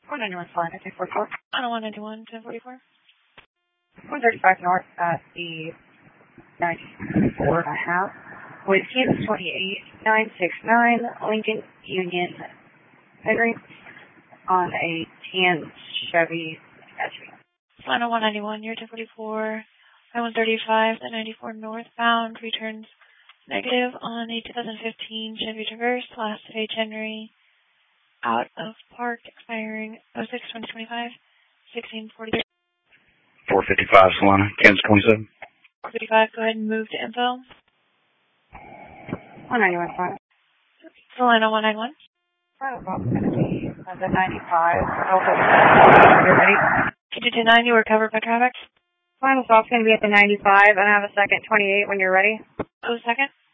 191 flying at 244. On a 191, 1044. 135 north at the 94.5. With Kansas 28969, Lincoln Union Henry on a tan Chevy SUV. Final 191, you're 1044. I-135, the 94 northbound returns negative on a 2015 Chevy Traverse, last of H. Henry, out of park, expiring 06/2025, 1643. 455 Solana, Kansas 27. 455, go ahead and move to info. 191 flying. Solana 191. Final stop is going to be the 95. You're ready? K229, you were covered by traffic. Final stop's going to be at the 95, and I have a second 28 when you're ready. Oh, second.